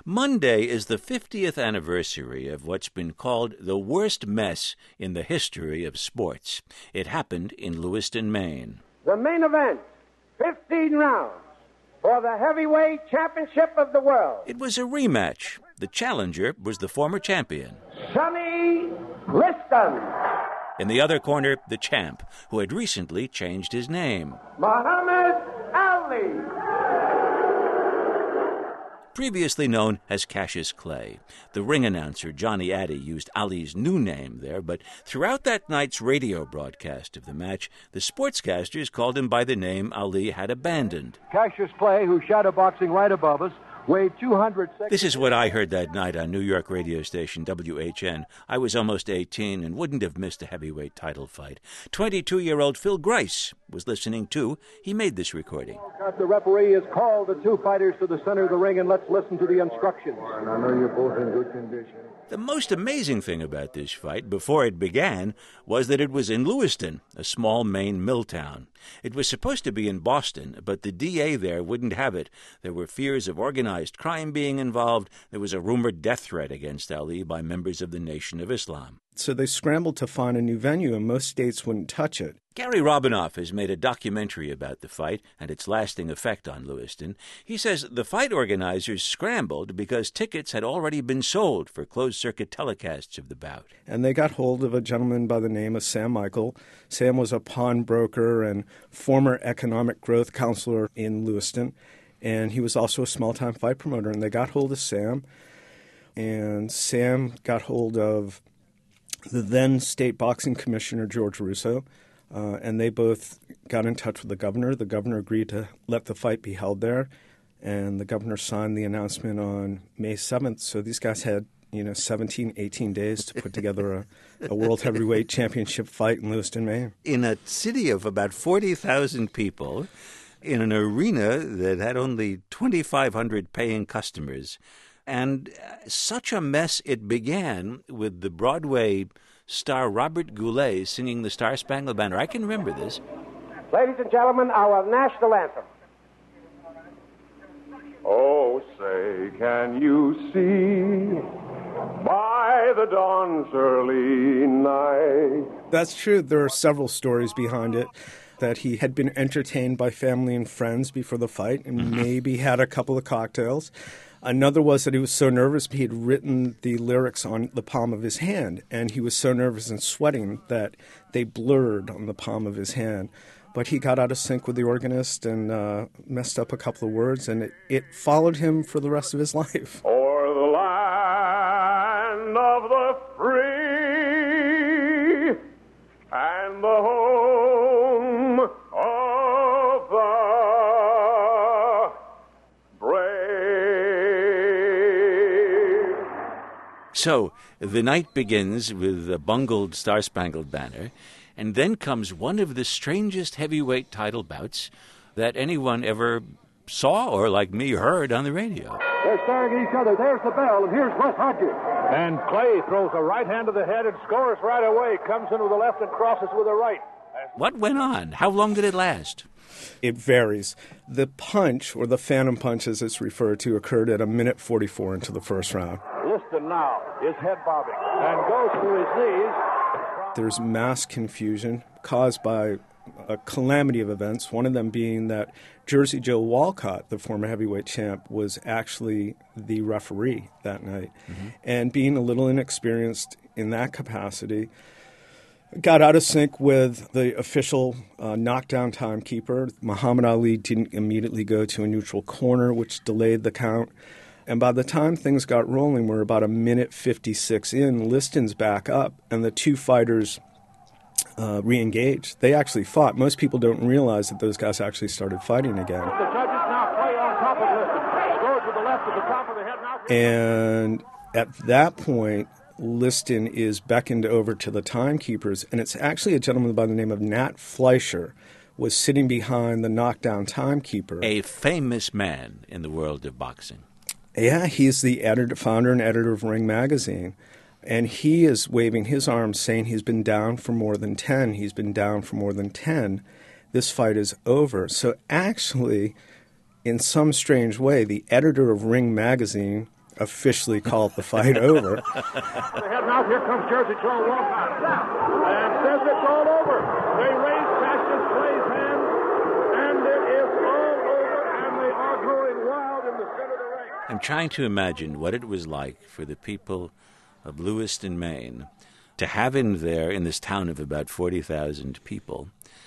Monday is the 50th anniversary of what's been called the worst mess in the history of sports. It happened in Lewiston, Maine. The main event, 15 rounds for the heavyweight championship of the world. It was a rematch. The challenger was the former champion, Sonny Liston. In the other corner, the champ, who had recently changed his name, Muhammad Ali. Previously known as Cassius Clay. The ring announcer, Johnny Addy, used Ali's new name there, but throughout that night's radio broadcast of the match, the sportscasters called him by the name Ali had abandoned. Cassius Clay, who's shadowboxing right above us, weighed 200 seconds. This is what I heard that night on New York radio station WHN. I was almost 18 and wouldn't have missed a heavyweight title fight. 22-year-old Phil Grice was listening too. He made this recording. The referee has called the two fighters to the center of the ring, and let's listen to the instructions. And I know you're both in good condition. The most amazing thing about this fight, before it began, was that it was in Lewiston, a small Maine mill town. It was supposed to be in Boston, but the DA there wouldn't have it. There were fears of organized crime being involved. There was a rumored death threat against Ali by members of the Nation of Islam. So they scrambled to find a new venue, and most states wouldn't touch it. Gary Robinoff has made a documentary about the fight and its lasting effect on Lewiston. He says the fight organizers scrambled because tickets had already been sold for closed-circuit telecasts of the bout. And they got hold of a gentleman by the name of Sam Michael. Sam was a pawnbroker and former economic growth counselor in Lewiston, and he was also a small-time fight promoter. And they got hold of Sam, and Sam got hold of the then state boxing commissioner, George Russo, and they both got in touch with the governor. The governor agreed to let the fight be held there, and the governor signed the announcement on May 7th. So these guys had, 17, 18 days to put together a World Heavyweight Championship fight in Lewiston, Maine. In a city of about 40,000 people, in an arena that had only 2,500 paying customers, and such a mess it began with the Broadway star Robert Goulet singing the Star-Spangled Banner. I can remember this. Ladies and gentlemen, our national anthem. Oh, say, can you see by the dawn's early night? That's true. There are several stories behind it. That he had been entertained by family and friends before the fight and maybe had a couple of cocktails. Another was that he was so nervous he had written the lyrics on the palm of his hand, and he was so nervous and sweating that they blurred on the palm of his hand. But he got out of sync with the organist and messed up a couple of words, and it followed him for the rest of his life. O'er the land of the free and the home of the brave. So the night begins with a bungled Star-Spangled Banner, and then comes one of the strangest heavyweight title bouts that anyone ever saw or, like me, heard on the radio. They're staring at each other. There's the bell, and here's Wes Hodges. And Clay throws a right hand to the head and scores right away. Comes in with the left and crosses with the right. What went on? How long did it last? It varies. The punch, or the phantom punch as it's referred to, occurred at 1:44 into the first round. Liston now is head bobbing and goes to his knees. There's mass confusion caused by a calamity of events, one of them being that Jersey Joe Walcott, the former heavyweight champ, was actually the referee that night. And being a little inexperienced in that capacity, got out of sync with the official knockdown timekeeper. Muhammad Ali didn't immediately go to a neutral corner, which delayed the count. And by the time things got rolling, we're about 1:56 in, Liston's back up, and the two fighters re-engaged. They actually fought. Most people don't realize that those guys actually started fighting again. The judges now play on top of Liston. Scores with the left to the top of the head. Now. And at that point, Liston is beckoned over to the timekeepers, and it's actually a gentleman by the name of Nat Fleischer was sitting behind the knockdown timekeeper. A famous man in the world of boxing. Yeah, he's the founder and editor of Ring Magazine. And he is waving his arms saying he's been down for more than 10. He's been down for more than 10. This fight is over. So actually, in some strange way, the editor of Ring Magazine officially called the fight over. Heading out, here comes Jersey Joe Walcott. And says it's all over. They raise Cassius Clay's hand, and it is all over, and they are growing wild in the center of the ring. I'm trying to imagine what it was like for the people of Lewiston, Maine, to have in there, in this town of about 40,000 people,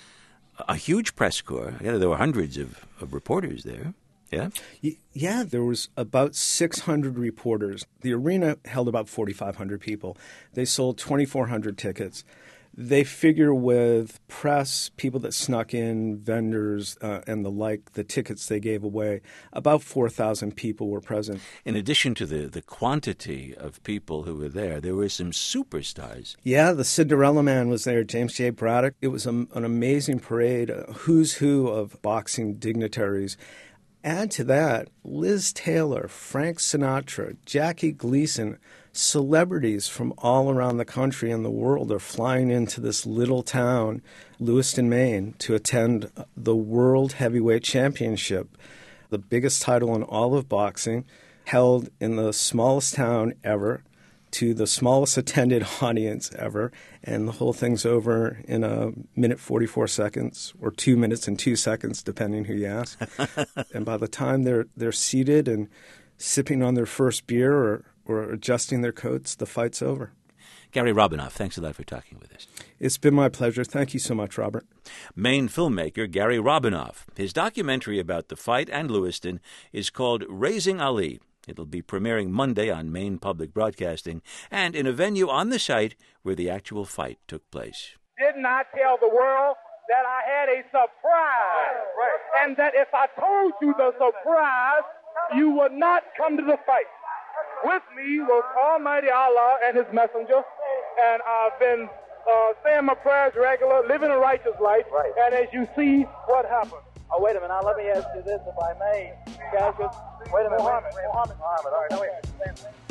a huge press corps. There were hundreds of reporters there. Yeah? Yeah, there was about 600 reporters. The arena held about 4,500 people. They sold 2,400 tickets. They figure with press, people that snuck in, vendors, and the like, the tickets they gave away, about 4,000 people were present. In addition to the quantity of people who were there were some superstars. Yeah, the Cinderella Man was there, James J. Braddock. It was an amazing parade, a who's who of boxing dignitaries. Add to that, Liz Taylor, Frank Sinatra, Jackie Gleason, celebrities from all around the country and the world are flying into this little town, Lewiston, Maine, to attend the World Heavyweight Championship, the biggest title in all of boxing, held in the smallest town ever, to the smallest attended audience ever, and the whole thing's over in a minute 44 seconds or 2 minutes and 2 seconds, depending who you ask. And by the time they're seated and sipping on their first beer or adjusting their coats, the fight's over. Gary Robinoff, thanks a lot for talking with us. It's been my pleasure. Thank you so much, Robert. Maine filmmaker Gary Robinoff. His documentary about the fight and Lewiston is called Raising Ali. It'll be premiering Monday on Maine Public Broadcasting and in a venue on the site where the actual fight took place. Did not tell the world that I had a surprise. Right. And that if I told you the surprise, you would not come to the fight. With me was Almighty Allah and his messenger. And I've been saying my prayers regular, living a righteous life. Right. And as you see, what happened? Oh, wait a minute. Now, let me ask you this, if I may. Cassius, wait a minute. Muhammad. All right, no, wait.